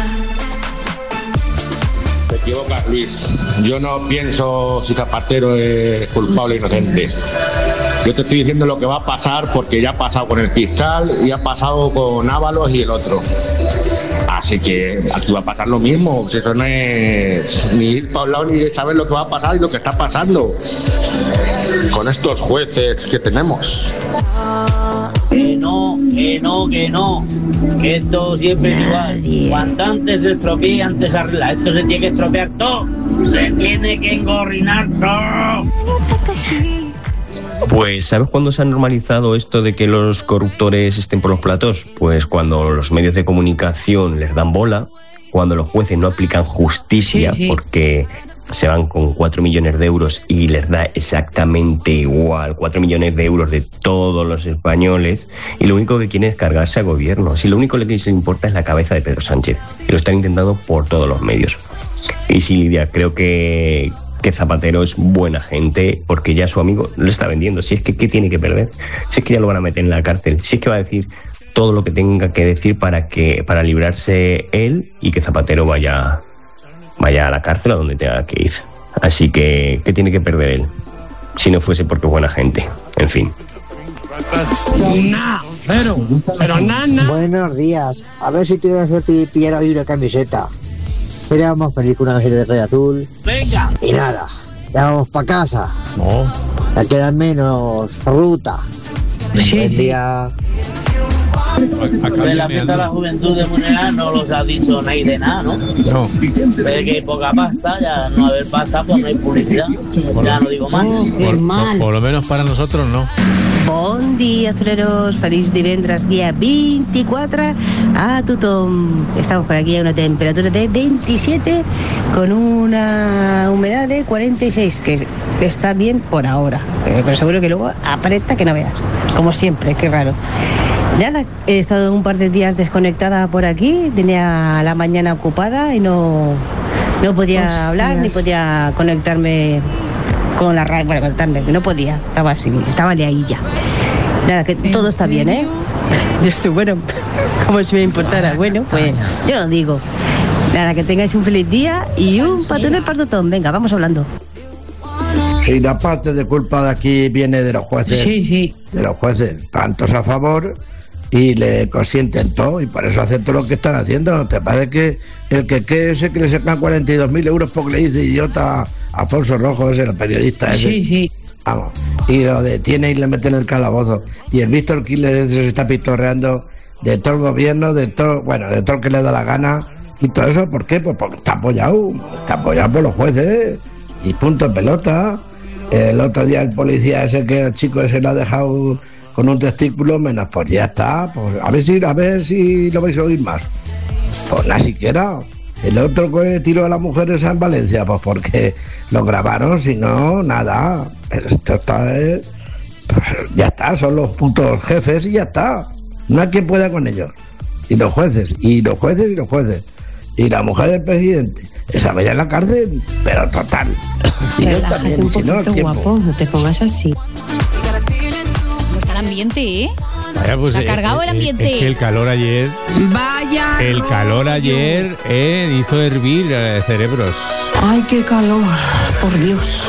Speaker 8: Te equivocas, Luis. Yo no pienso si Zapatero es culpable o inocente. Yo te estoy diciendo lo que va a pasar porque ya ha pasado con el Fiscal y ha pasado con Ábalos y el otro. Así que aquí va a pasar lo mismo. Si eso no es ni ir para un lado ni saber lo que va a pasar y lo que está pasando con estos jueces que tenemos.
Speaker 4: Que no. Que esto siempre es igual. Cuanto antes se estropee, antes se arregla. Esto se tiene que estropear todo. Se tiene que engorrinar todo.
Speaker 24: Pues ¿sabes cuándo se ha normalizado esto de que los corruptores estén por los platos? Pues cuando los medios de comunicación les dan bola, cuando los jueces no aplican justicia porque se van con 4 millones de euros y les da exactamente igual, 4 millones de euros de todos los españoles, y lo único que quieren es cargarse al gobierno. Si lo único que les importa es la cabeza de Pedro Sánchez, y lo están intentando por todos los medios. Y sí, Lidia, creo que Zapatero es buena gente porque ya su amigo lo está vendiendo. Si es que, ¿qué tiene que perder? Si es que ya lo van a meter en la cárcel, si es que va a decir todo lo que tenga que decir para librarse él y que Zapatero vaya a la cárcel a donde tenga que ir. Así que, ¿qué tiene que perder él? Si no fuese porque es buena gente. En fin.
Speaker 16: Buenos días. A ver si tuviera suerte y pillara hoy una camiseta. Seríamos feliz con una camiseta de Radio Azul.
Speaker 4: Venga.
Speaker 16: Y nada, ya vamos para casa.
Speaker 2: No.
Speaker 16: Ya queda menos ruta. Buen día.
Speaker 4: De la fiesta de la juventud de Munera no los ha dicho nadie de nada, ¿no?
Speaker 2: No.
Speaker 4: Pero que hay poca pasta, ya no haber pasta, pues no hay publicidad. Ya no digo más.
Speaker 2: Por lo menos para nosotros no.
Speaker 17: Bon dia, azuleros. Feliç divendres, dia 24 a tothom. Estamos por aquí a una temperatura de 27 con una humedad de 46, que está bien por ahora. Pero seguro que luego aprieta que no veas. Como siempre, qué raro. Nada, he estado un par de días desconectada por aquí, tenía la mañana ocupada y no podía hablar ni podía conectarme con la radio, conectarme, no podía, estaba así, estaba de ahí ya. Nada, que todo está bien, ¿eh? Bueno, como si me importara, bueno, pues yo lo digo. Nada, que tengáis un feliz día y un patón para tothom. Venga, vamos hablando.
Speaker 12: Sí, la parte de culpa de aquí viene de los jueces.
Speaker 17: Sí.
Speaker 12: De los jueces, tantos a favor y le consienten todo, y por eso hacen todo lo que están haciendo. ¿Te parece que el que ese que le sacan 42.000 euros porque le dice idiota a Alfonso Rojo, ese el periodista ese?
Speaker 17: Sí.
Speaker 12: Vamos, y lo detiene y le meten en el calabozo. Y el Víctor Quiles se está pitorreando de todo el gobierno, de todo lo que le da la gana. Y todo eso, ¿por qué? Pues porque está apoyado por los jueces. Y punto de pelota. El otro día el policía ese que el chico ese lo ha dejado con un testículo menos, pues ya está. Pues a ver si lo vais a oír más. Pues nada siquiera. El otro que tiró a la mujer esa en Valencia, pues porque lo grabaron, si no, nada. Pero esto está, pues ya está, son los putos jefes y ya está. No hay quien pueda con ellos. Y los jueces. Y la mujer del presidente, esa vaya en la cárcel, pero total. Y yo también, si no, el tiempo.
Speaker 17: Guapo, no te pongas así.
Speaker 3: ¿Cómo está el ambiente, eh?
Speaker 2: Vaya, pues,
Speaker 3: ha cargado el ambiente.
Speaker 2: Es que el calor ayer.
Speaker 5: Vaya.
Speaker 2: El calor ayer hizo hervir cerebros.
Speaker 5: Ay, qué calor, por Dios.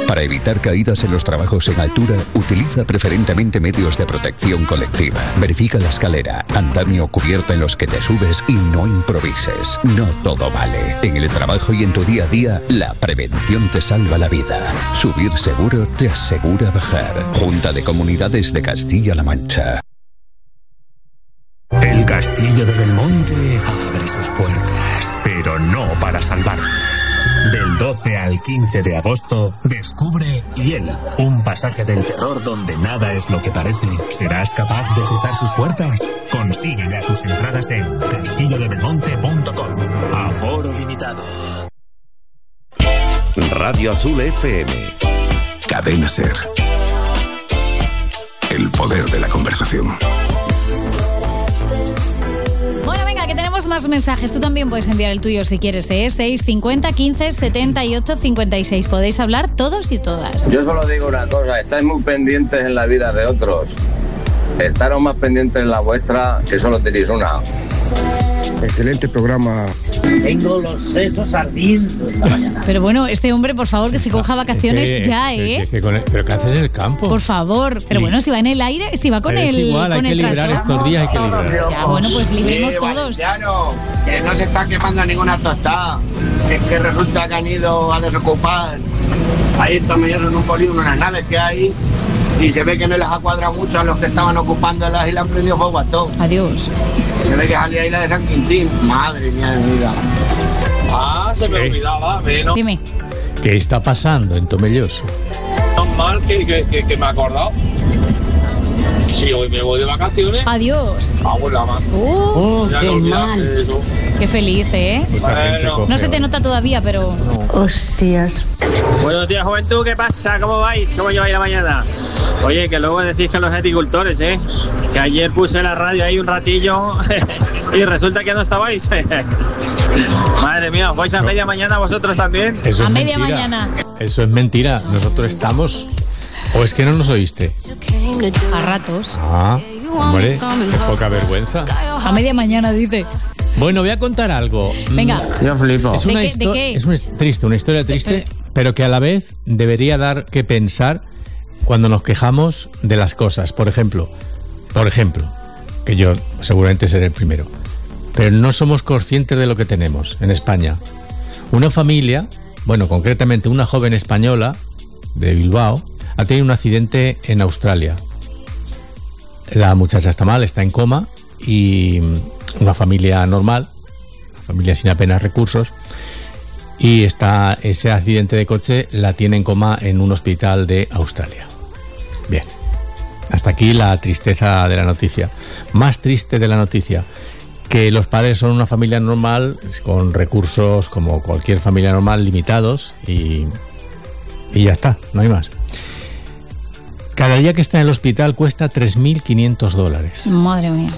Speaker 18: Para evitar caídas en los trabajos en altura, utiliza preferentemente medios de protección colectiva. Verifica la escalera, andamio o cubierta en los que te subes y no improvises. No todo vale. En el trabajo y en tu día a día, la prevención te salva la vida. Subir seguro te asegura bajar. Junta de Comunidades de Castilla-La Mancha.
Speaker 20: El Castillo de Belmonte abre sus puertas, pero no para salvarte. Del 12 al 15 de agosto, descubre Hiel, un pasaje del terror donde nada es lo que parece. ¿Serás capaz de cruzar sus puertas? Consigue ya tus entradas en castillodebelmonte.com. Aforo limitado.
Speaker 10: Radio Azul FM. Cadena Ser. El poder de la conversación.
Speaker 1: Bueno, venga, que tenemos más mensajes. Tú también puedes enviar el tuyo si quieres. 650 15 78 56. Podéis hablar todos y todas.
Speaker 21: Yo solo digo una cosa. Estáis muy pendientes en la vida de otros. Estaros más pendientes en la vuestra, que solo tenéis una.
Speaker 23: Excelente programa.
Speaker 4: Tengo los sesos ardiendo esta mañana.
Speaker 1: Pero bueno, este hombre, por favor, que se coja vacaciones ya, ¿eh?
Speaker 2: ¿Pero qué haces en el campo?
Speaker 1: Por favor. Pero bueno, si va en el aire, si va con
Speaker 2: pero
Speaker 1: el
Speaker 2: es igual,
Speaker 1: con
Speaker 2: hay que librar estos días, hay que librar.
Speaker 1: Ya, bueno, pues libremos todos.
Speaker 12: Valenciano, que no se está quemando ninguna tostada. Es que resulta que han ido a desocupar. Ahí están metidos en un polígono, unas naves que hay. Y se ve que no les ha cuadrado mucho a los que estaban ocupándolas y le han prendido fuego a todo.
Speaker 1: Adiós.
Speaker 12: Se ve que salía ahí la de San Quintín. Madre mía de vida.
Speaker 21: Ah, se me olvidaba, menos.
Speaker 1: Dime.
Speaker 2: ¿Qué está pasando en Tomelloso?
Speaker 21: Mal que me he acordado. Si hoy me voy de vacaciones.
Speaker 1: Adiós.
Speaker 21: Abuela más.
Speaker 6: Qué mal.
Speaker 1: Qué feliz, ¿eh?
Speaker 21: Bueno.
Speaker 1: No se te nota todavía, pero...
Speaker 6: Hostias.
Speaker 25: Buenos días, juventud. ¿Qué pasa? ¿Cómo vais? ¿Cómo lleváis la mañana? Oye, que luego decís que los agricultores, que ayer puse la radio ahí un ratillo y resulta que no estabais. Madre mía, ¿vais a media mañana vosotros también?
Speaker 2: Eso
Speaker 1: a
Speaker 2: es
Speaker 1: media
Speaker 2: mentira.
Speaker 1: mañana.
Speaker 2: Eso es mentira. Nosotros estamos... ¿O es que no nos oíste?
Speaker 1: A ratos.
Speaker 2: Ah, hombre, qué poca vergüenza.
Speaker 1: A media mañana, dice.
Speaker 2: Bueno, voy a contar algo.
Speaker 1: Venga.
Speaker 21: Yo flipo.
Speaker 2: Es una
Speaker 1: ¿De qué?
Speaker 2: Es una historia triste, pero que a la vez debería dar que pensar cuando nos quejamos de las cosas. Por ejemplo, que yo seguramente seré el primero, pero no somos conscientes de lo que tenemos en España. Una familia, bueno, concretamente una joven española de Bilbao, ha tenido un accidente en Australia. La muchacha está mal, está en coma, y una familia normal, una familia sin apenas recursos, y ese accidente de coche la tiene en coma en un hospital de Australia. Bien, hasta aquí la tristeza de la noticia. Más triste de la noticia, que los padres son una familia normal, con recursos como cualquier familia normal, limitados, y ya está, no hay más. Cada día que está en el hospital cuesta $3.500.
Speaker 1: Madre mía.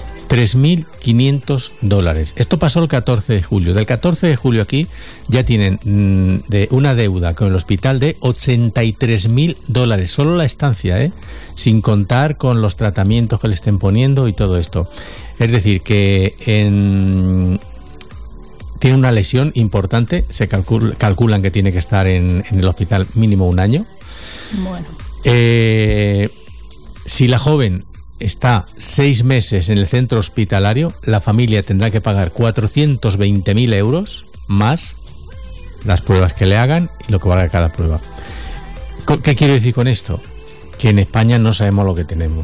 Speaker 2: $3.500. Esto pasó el 14 de julio. Del 14 de julio aquí ya tienen de una deuda con el hospital de $83.000. Solo la estancia, sin contar con los tratamientos que le estén poniendo y todo esto. Es decir, que tiene una lesión importante. Se calculan que tiene que estar en el hospital mínimo un año.
Speaker 1: Bueno.
Speaker 2: Si la joven está 6 meses en el centro hospitalario, la familia tendrá que pagar 420.000 euros más las pruebas que le hagan y lo que valga cada prueba. ¿Qué quiero decir con esto? Que en España no sabemos lo que tenemos.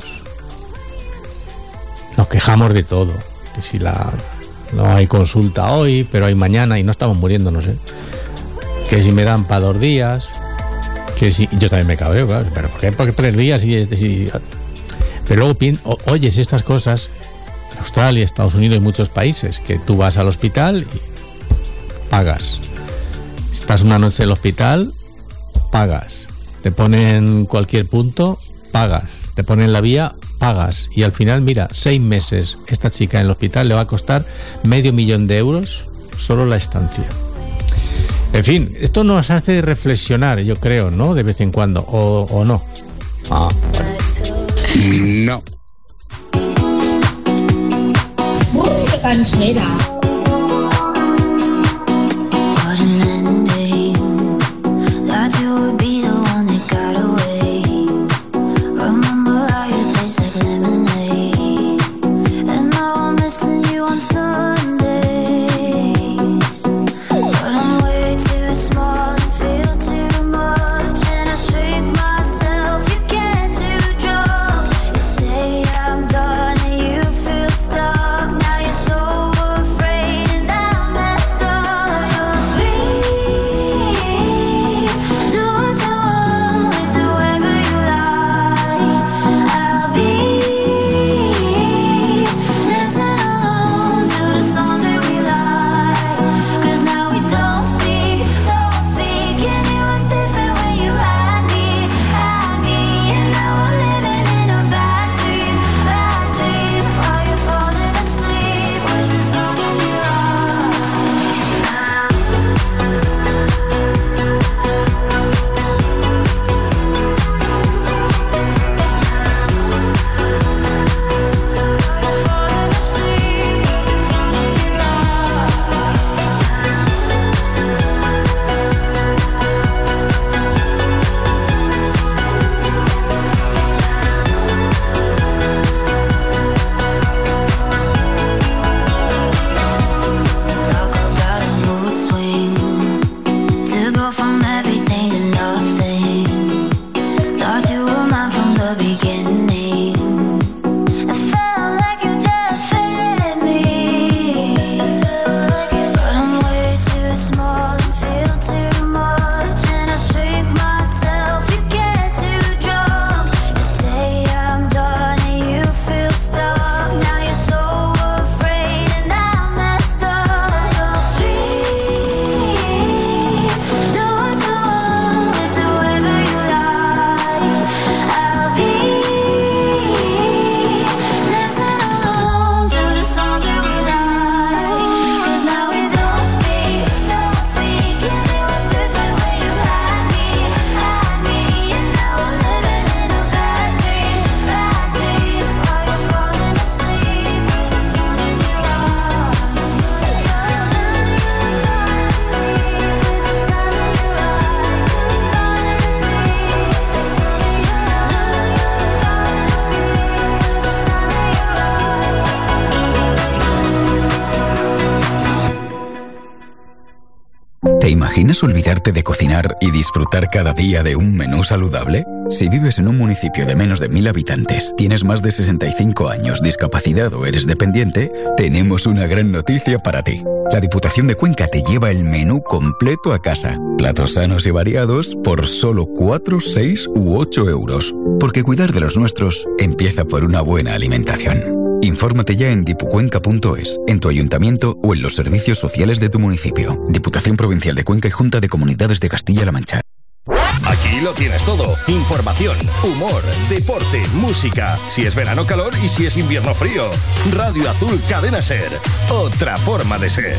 Speaker 2: Nos quejamos de todo. Que si no hay consulta hoy, pero hay mañana y no estamos muriéndonos, Que si me dan para 2 días... Que sí, yo también me cabreo, claro, pero ¿por qué 3 días? Pero luego oyes estas cosas, en Australia, Estados Unidos y muchos países, que tú vas al hospital y pagas. Estás una noche en el hospital, pagas. Te ponen cualquier punto, pagas. Te ponen la vía, pagas. Y al final, mira, 6 meses, esta chica en el hospital le va a costar $500.000 euros solo la estancia. En fin, esto nos hace reflexionar, yo creo, ¿no? De vez en cuando, o no. Ah, bueno.
Speaker 23: No.
Speaker 6: ¡Qué cansera!
Speaker 18: ¿Te imaginas olvidarte de cocinar y disfrutar cada día de un menú saludable? Si vives en un municipio de menos de 1000 habitantes, tienes más de 65 años, discapacidad o eres dependiente, tenemos una gran noticia para ti. La Diputación de Cuenca te lleva el menú completo a casa. Platos sanos y variados por solo 4, 6 u 8 euros. Porque cuidar de los nuestros empieza por una buena alimentación. Infórmate ya en dipucuenca.es, en tu ayuntamiento o en los servicios sociales de tu municipio. Diputación Provincial de Cuenca y Junta de Comunidades de Castilla-La Mancha.
Speaker 10: Aquí lo tienes todo. Información, humor, deporte, música. Si es verano, calor, y si es invierno, frío. Radio Azul Cadena Ser. Otra forma de ser.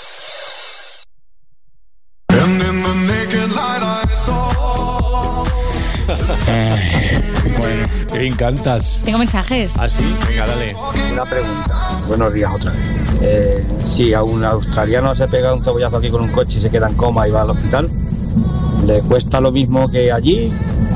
Speaker 2: Bueno, te encantas.
Speaker 3: Tengo mensajes.
Speaker 2: ¿Ah, sí? Venga, dale.
Speaker 7: Una pregunta. Buenos días otra vez. Si a un australiano se pega un cebollazo aquí con un coche y se queda en coma y va al hospital, ¿le cuesta lo mismo que allí?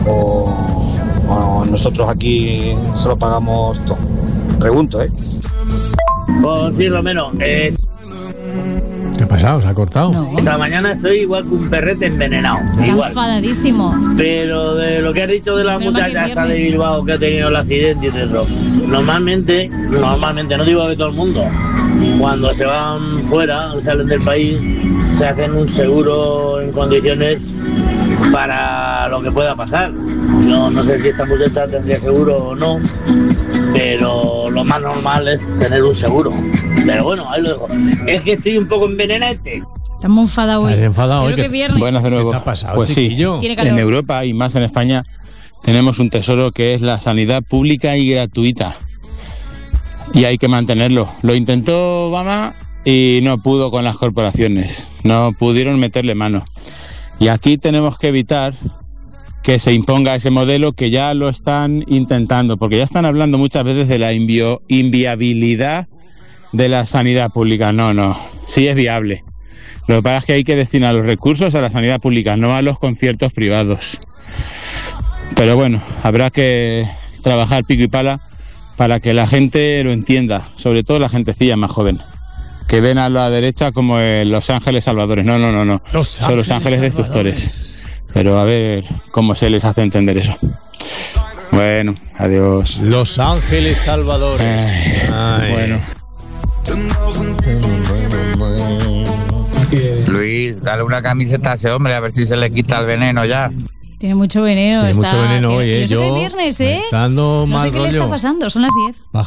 Speaker 7: ¿O nosotros aquí solo pagamos todo? Pregunto,
Speaker 4: Pues sí, Romero.
Speaker 2: ¿Qué ha pasado? ¿Se ha cortado?
Speaker 3: No.
Speaker 4: Esta mañana estoy igual que un perrete envenenado.
Speaker 3: Está
Speaker 4: Igual.
Speaker 3: enfadadísimo.
Speaker 4: Pero de lo que has dicho de la
Speaker 3: Menos mal que
Speaker 4: muchacha esta de
Speaker 3: viernes.
Speaker 4: Bilbao que ha tenido el accidente y eso. Normalmente, no digo que todo el mundo, cuando se van fuera, salen del país, se hacen un seguro en condiciones para lo que pueda pasar. Yo no sé si esta muchacha tendría seguro o no, pero lo más normal es tener un seguro. Pero bueno, ahí lo dejo. Es que estoy un poco envenenante.
Speaker 3: Estamos enfadados hoy.
Speaker 2: ¿Estás enfadado hoy?
Speaker 3: Creo que viernes.
Speaker 9: Buenas de nuevo.
Speaker 2: ¿Qué te ha pasado,
Speaker 9: Pues sí,
Speaker 2: chiquillo?
Speaker 3: Tiene calor.
Speaker 9: en Europa y más en España tenemos un tesoro que es la sanidad pública y gratuita. Y hay que mantenerlo. Lo intentó Obama y no pudo con las corporaciones. No pudieron meterle mano. Y aquí tenemos que evitar que se imponga ese modelo, que ya lo están intentando, porque ya están hablando muchas veces de la inviabilidad de la sanidad pública. No, sí es viable. Lo que pasa es que hay que destinar los recursos a la sanidad pública, no a los conciertos privados. Pero bueno, habrá que trabajar pico y pala para que la gente lo entienda, sobre todo la gentecilla más joven, que ven a la derecha como los ángeles salvadores. No. Son los ángeles destructores. Pero a ver cómo se les hace entender eso. Bueno, adiós.
Speaker 2: Los ángeles salvadores. Ay.
Speaker 9: Bueno.
Speaker 11: Luis, dale una camiseta a ese hombre a ver si se le quita el veneno ya.
Speaker 3: Tiene mucho veneno.
Speaker 2: Tiene mucho veneno hoy,
Speaker 3: Yo sé que
Speaker 2: Yo
Speaker 3: es viernes,
Speaker 2: me está dando
Speaker 3: no
Speaker 2: mal
Speaker 3: sé qué le
Speaker 2: rollo.
Speaker 3: está pasando, son las 10.